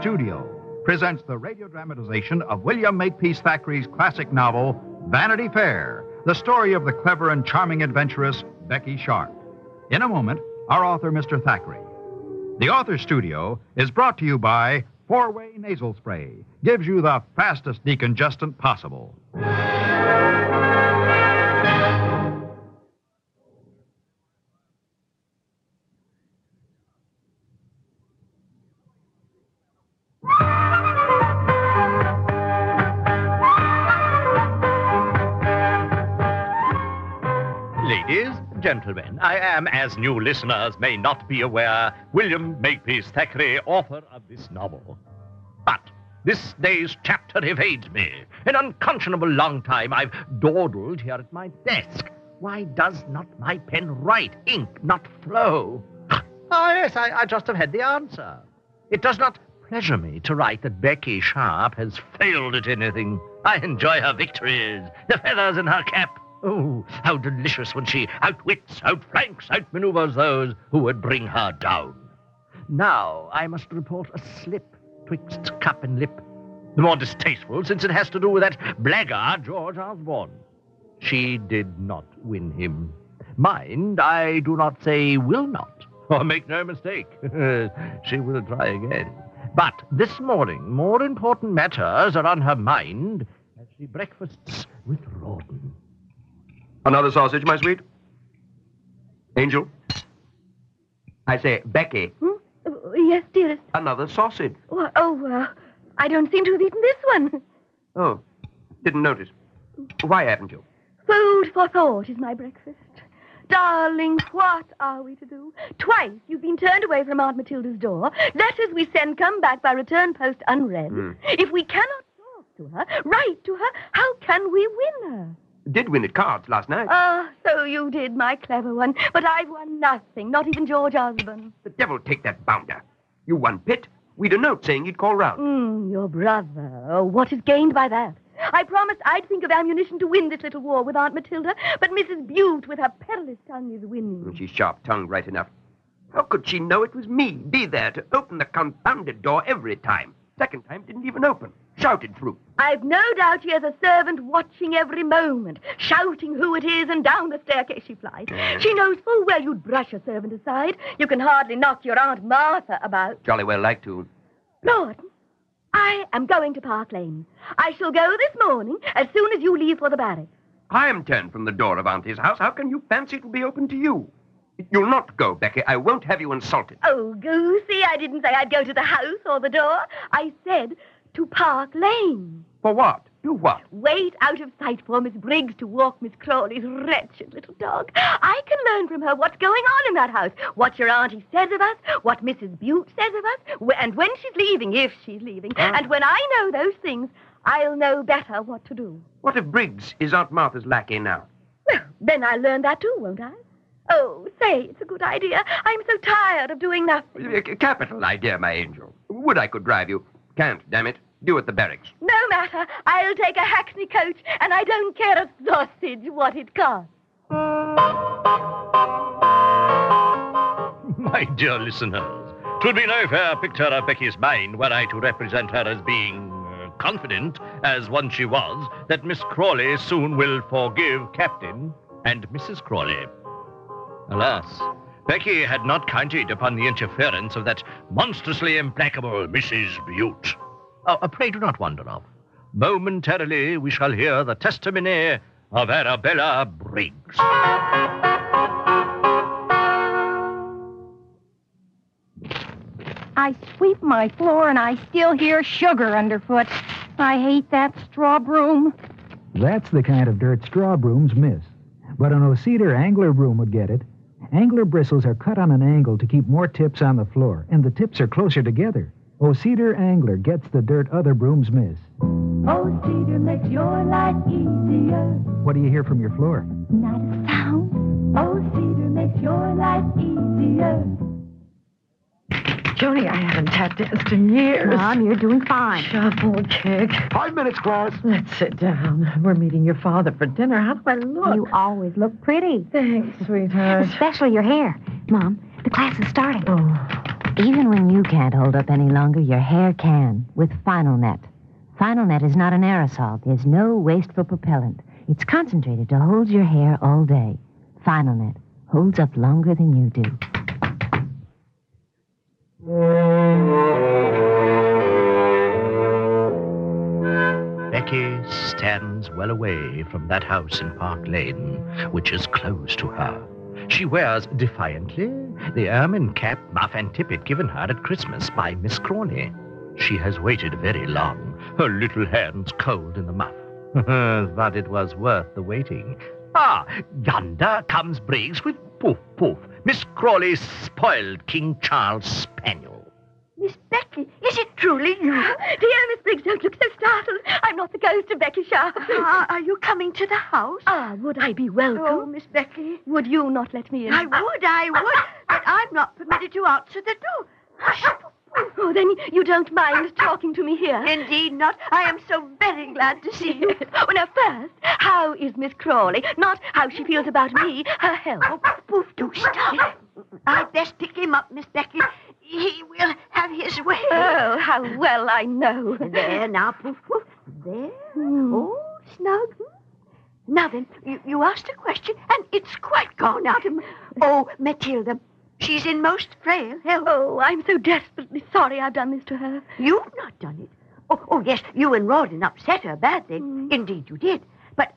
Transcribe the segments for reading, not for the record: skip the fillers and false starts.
Studio presents the radio dramatization of William Makepeace Thackeray's classic novel, Vanity Fair, the story of the clever and charming adventuress, Becky Sharp. In a moment, our author, Mr. Thackeray. The Author Studio is brought to you by Four-Way Nasal Spray. Gives you the fastest decongestant possible. Ladies, gentlemen, I am, as new listeners may not be aware, William Makepeace Thackeray, author of this novel. But this day's chapter evades me. An unconscionable long time I've dawdled here at my desk. Why does not my pen write, ink not flow? Oh, yes, I just have had the answer. It does not pleasure me to write that Becky Sharp has failed at anything. I enjoy her victories, the feathers in her cap. Oh, how delicious when she outwits, outflanks, outmaneuvers those who would bring her down. Now I must report a slip twixt cup and lip. The more distasteful, since it has to do with that blackguard George Osborne. She did not win him. Mind, I do not say will not. Or make no mistake, she will try again. But this morning, more important matters are on her mind as she breakfasts with Rawdon. Another sausage, my sweet? Angel? I say, Becky. Yes, dearest. Another sausage. I don't seem to have eaten this one. Oh, didn't notice. Why haven't you? Food for thought is my breakfast. Darling, what are we to do? Twice you've been turned away from Aunt Matilda's door. Letters we send come back by return post unread. If we cannot talk to her, write to her, how can we win her? Did win at cards last night. Ah, so you did, my clever one. But I've won nothing, not even George Osborne. The devil take that bounder. You won Pitt. We'd a note saying you'd call round. Your brother. Oh, what is gained by that? I promised I'd think of ammunition to win this little war with Aunt Matilda, but Mrs. Bute, with her perilous tongue, is winning. She's sharp-tongued right enough. How could she know it was me? Be there to open the confounded door every time. Second time didn't even open. Shouted through. I've no doubt she has a servant watching every moment, shouting who it is, and down the staircase she flies. She knows full well you'd brush a servant aside. You can hardly knock your Aunt Martha about. Jolly well like to. Lord, I am going to Park Lane. I shall go this morning as soon as you leave for the barracks. I am turned from the door of Auntie's house. How can you fancy it'll be open to you? You'll not go, Becky. I won't have you insulted. Oh, Goosey, I didn't say I'd go to the house or the door. I said to Park Lane. For what? Do what? Wait out of sight for Miss Briggs to walk Miss Crawley's wretched little dog. I can learn from her what's going on in that house, what your auntie says of us, what Mrs. Bute says of us, and when she's leaving, if she's leaving. And when I know those things, I'll know better what to do. What if Briggs is Aunt Martha's lackey now? Well, then I'll learn that too, won't I? Oh, say, it's a good idea. I'm so tired of doing nothing. A capital idea, my angel. Would I could drive you. Can't, damn it. Do at the barracks. No matter. I'll take a hackney coach, and I don't care a sausage what it costs. My dear listeners, 'twould be no fair picture of Becky's mind were I to represent her as being confident, as once she was, that Miss Crawley soon will forgive Captain and Mrs. Crawley. Alas, Becky had not counted upon the interference of that monstrously implacable Mrs. Bute. Pray do not wander off. Momentarily we shall hear the testimony of Arabella Briggs. I sweep my floor and I still hear sugar underfoot. I hate that straw broom. That's the kind of dirt straw brooms miss. But an O-Cedar angler broom would get it. Angler bristles are cut on an angle to keep more tips on the floor, and the tips are closer together. O-Cedar Angler gets the dirt other brooms miss. O-Cedar makes your life easier. What do you hear from your floor? Not a sound. O-Cedar makes your life easier. Joni, I haven't tap danced in years. Mom, you're doing fine. Shuffle, kick. 5 minutes, class. Let's sit down. We're meeting your father for dinner. How do I look? You always look pretty. Thanks, sweetheart. Especially your hair. Mom, the class is starting. Oh. Even when you can't hold up any longer, your hair can with Final Net. Final Net is not an aerosol. There's no wasteful propellant. It's concentrated to hold your hair all day. Final Net holds up longer than you do. Becky stands well away from that house in Park Lane, which is closed to her. She wears defiantly the ermine cap, muff, and tippet given her at Christmas by Miss Crawley. She has waited very long, her little hands cold in the muff. But it was worth the waiting. Ah, yonder comes Briggs with Poof Poof, Miss Crawley's spoiled King Charles spaniel. Miss Becky, is it truly you? Dear Miss Briggs, don't look so startled. I'm not the ghost of Becky Sharp. Are you coming to the house? Would I be welcome? Oh, Miss Becky. Would you not let me in? I would. But I'm not permitted to answer the door. Hush. Oh, then you don't mind talking to me here? Indeed not. I am so very glad to see you. Oh, now, first, how is Miss Crawley? Not how she feels about me, her health. Oh, Poof, do stop. I'd best pick him up, Miss Becky. He will have his way. Oh, how well I know. There, now, Poof, Poof. There. Oh, snug. Now then, you asked a question, and it's quite gone out of me. Oh, Matilda, she's in most frail health. Oh, I'm so desperately sorry I've done this to her. You've not done it. Oh, yes, you and Rawdon upset her badly. Indeed you did. But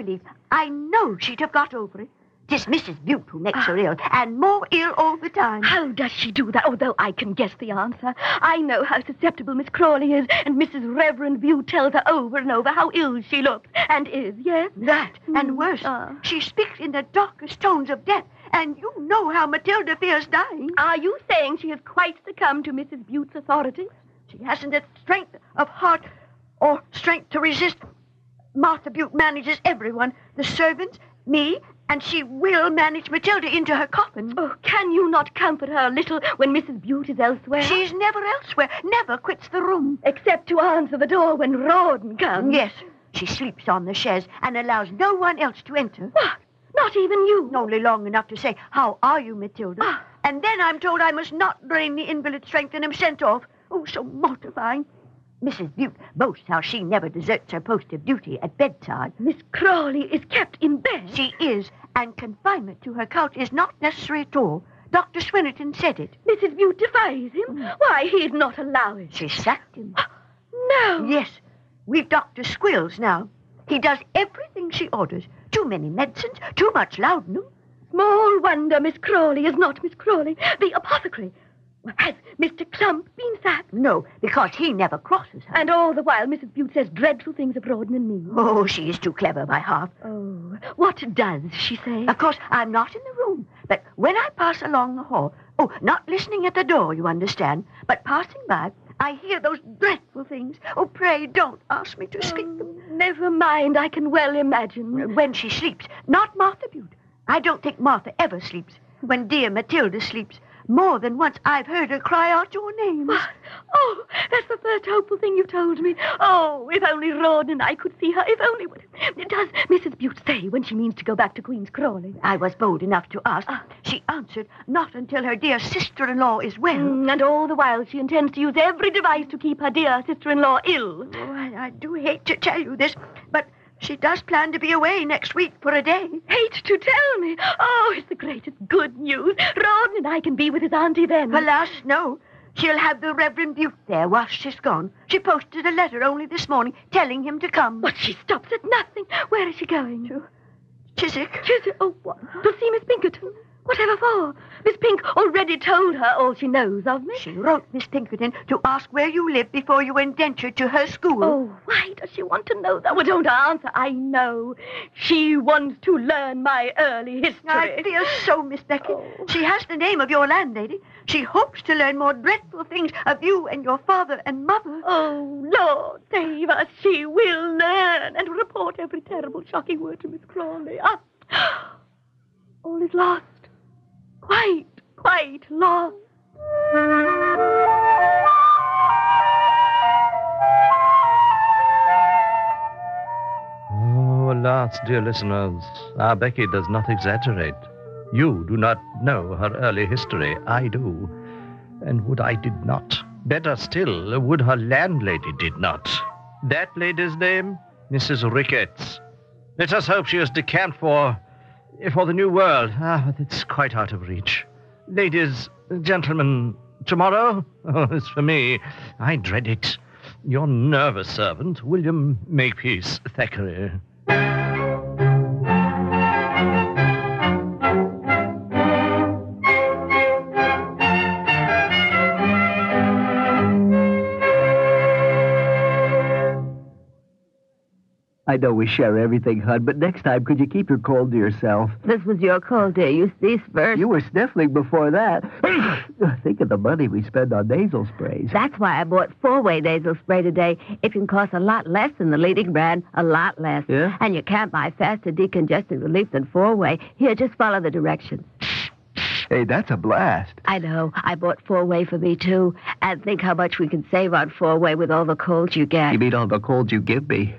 I know she'd have got over it. 'Tis Mrs. Butte who makes her ill, and more ill all the time. How does she do that? Although I can guess the answer. I know how susceptible Miss Crawley is, and Mrs. Reverend Butte tells her over and over how ill she looks and is, yes? That, and worse, she speaks in the darkest tones of death, and you know how Matilda fears dying. Are you saying she has quite succumbed to Mrs. Butte's authority? She hasn't the strength of heart or strength to resist. Martha Butte manages everyone, the servants, me, and she will manage Matilda into her coffin. Oh, can you not comfort her a little when Mrs. Butte is elsewhere? She's never elsewhere, never quits the room. Except to answer the door when Rawdon comes. Yes, she sleeps on the chaise and allows no one else to enter. What? Not even you? Only long enough to say, "How are you, Matilda?" And then I'm told I must not drain the invalid's strength and am sent off. Oh, so mortifying. Mrs. Butte boasts how she never deserts her post of duty at bedside. Miss Crawley is kept in bed. She is, and confinement to her couch is not necessary at all. Dr. Swinnerton said it. Mrs. Butte defies him? Why, he'd not allow it. She sacked him. No. Yes, we've Dr. Squills now. He does everything she orders. Too many medicines, too much laudanum. Small wonder Miss Crawley is not Miss Crawley, the apothecary. Has Mr. Clump been sacked? No, because he never crosses her. And all the while Mrs. Butte says dreadful things of Rawdon and me. Oh, she is too clever by half. Oh, what does she say? Of course, I'm not in the room, but when I pass along the hall, not listening at the door, you understand, but passing by, I hear those dreadful things. Oh, pray don't ask me to speak them. Never mind, I can well imagine. When she sleeps, not Martha Butte. I don't think Martha ever sleeps. When dear Matilda sleeps, more than once I've heard her cry out your name. What? Oh, that's the first hopeful thing you've told me. Oh, if only Rawdon and I could see her. If only... Does Mrs. Butte say when she means to go back to Queen's Crawley? I was bold enough to ask. She answered, not until her dear sister-in-law is well. And all the while she intends to use every device to keep her dear sister-in-law ill. Oh, I do hate to tell you this, but she does plan to be away next week for a day. Hate to tell me. Oh, it's the greatest good news. Rawdon and I can be with his auntie then. Alas, no. She'll have the Reverend Butte there while she's gone. She posted a letter only this morning telling him to come. But she stops at nothing. Where is she going? To Chiswick. Chiswick? Oh, what? To see Miss Pinkerton? Whatever for? Miss Pink already told her all she knows of me. She wrote Miss Pinkerton to ask where you live before you indentured to her school. Oh, why does she want to know that? Well, don't answer. I know. She wants to learn my early history. I fear so, Miss Becky. She has the name of your landlady. She hopes to learn more dreadful things of you and your father and mother. Oh, Lord, save us. She will learn and report every terrible, shocking word to Miss Crawley. All is lost. Quite lost. Oh, alas, dear listeners, our Becky does not exaggerate. You do not know her early history. I do. And would I did not. Better still, would her landlady did not. That lady's name? Mrs. Ricketts. Let us hope she is decamped for the New World. But it's quite out of reach. Ladies, gentlemen, tomorrow? Oh, it's for me. I dread it. Your nervous servant, William Makepeace Thackeray. I know we share everything, hon, but next time, could you keep your cold to yourself? This was your cold, dear. You ceased first. You were sniffling before that. Think of the money we spend on nasal sprays. That's why I bought 4-way nasal spray today. It can cost a lot less than the leading brand, a lot less. Yeah? And you can't buy faster decongestant relief than 4-way. Here, just follow the directions. Hey, that's a blast. I know. I bought 4-way for me, too. And think how much we can save on 4-way with all the colds you get. You mean all the colds you give me?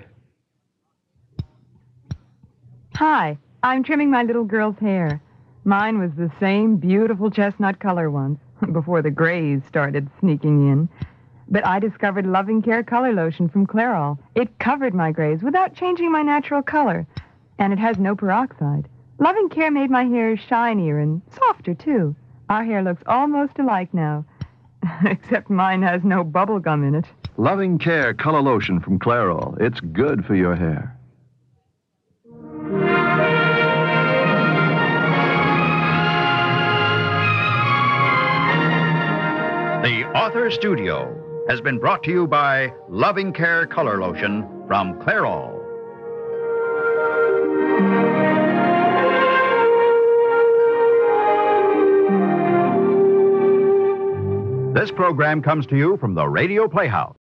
Hi, I'm trimming my little girl's hair. Mine was the same beautiful chestnut color once, before the grays started sneaking in. But I discovered Loving Care Color Lotion from Clairol. It covered my grays without changing my natural color. And it has no peroxide. Loving Care made my hair shinier and softer, too. Our hair looks almost alike now. Except mine has no bubble gum in it. Loving Care Color Lotion from Clairol. It's good for your hair. The Author Studio has been brought to you by Loving Care Color Lotion from Clairol. This program comes to you from the Radio Playhouse.